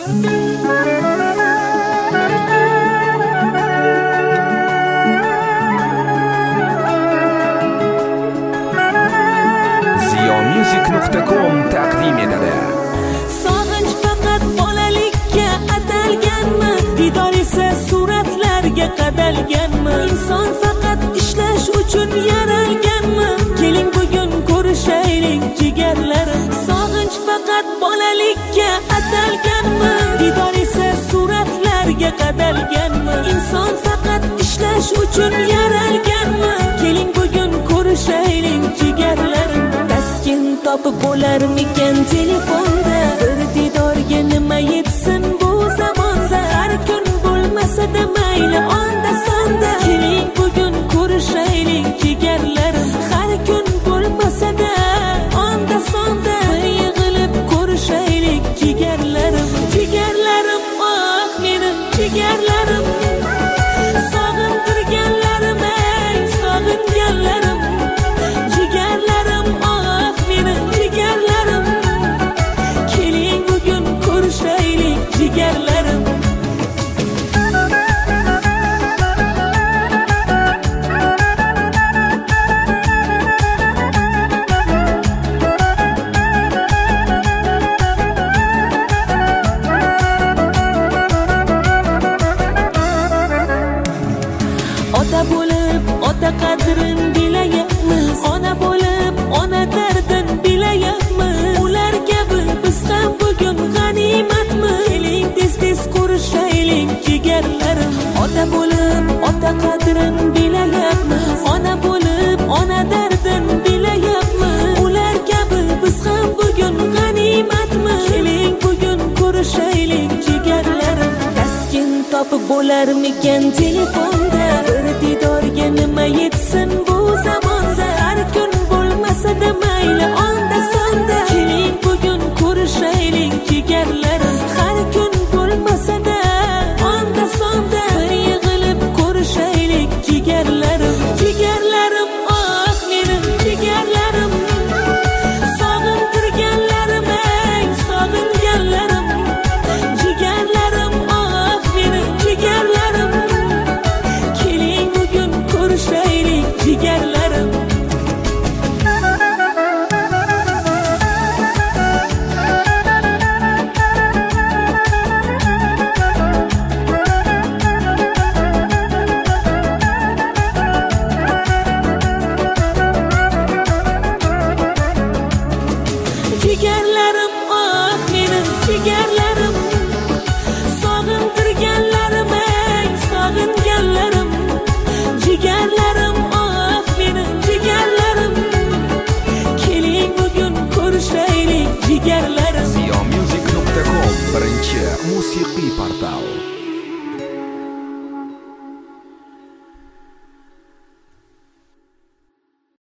Music.com taqdim etadi. Sog'inch faqat bolalikka atalganmi? Didor esa suratlarga qadalganmi? Inson faqat ishlash uchun yaralganmi? Keling bugun ko'rishaylik jigarlarim. Sog'inch faqat bolalikka atalganmi? Didor esa suratlarga qadalganmi? Inson faqat ishlash uchun yaralganmi? Keling bugun ko'rishaylik jigarlarim. Topib bo'larmikan telefonda bir didorga nima yetsin bu zamonda? Har kun bo'lmasa-da mayli onda sonda. Keling bugun ko'rishaylik jigarlarim. Har kun bo'lmasa-da onda sonda bir yig'ilib ko'rishaylik jigarlarim. Jigarlarim, oh menim jigarlarim. Sog'intirganlarim, ey sog'inganlarim. Jigarlarim, jigarlarim, keling bugun ko'rishaylik jigarlarim. Ota bo'lib ota qadrin bilayapmiz, ona bo'lib ona dardin bilayapmiz. Ular kabi biz ham bugun g'animatmiz. Keling tez-tez ko'rishaylik jigarlarim. Ota bo'lib ota qadrin bilayapmiz, ona bo'lib ona dardin bilayapmiz. Ular kabi biz ham bugun g'animatmiz. Keling bugun ko'rishaylik jigarlarim. Taskin topib bo'larmikan telefonda bir didorga nima yetsin bu zamonda? Har kun bo'lmasa-da mayli onda sonda. Keling bugun ko'rishaylik jigarlarim. Har kun bo'lmasa-da onda sonda bir yig'ilib ko'rishaylik jigarlarim. Jigarlarim, oh menim jigarlarim. Sog'intirganlarim, ey sog'inganlarim. Jigarlarim, oh menim jigarlarim. Keling bugun ko'rishaylik jigarlarim. Jigarlarim, oh menim jigarlarim. Sog'intirganlarim, ey sog'inganlarim. Jigarlarim, oh menim jigarlarim. Keling bugun ko'rishaylik jigarlarim. Music.com birinchi musiqiy portal.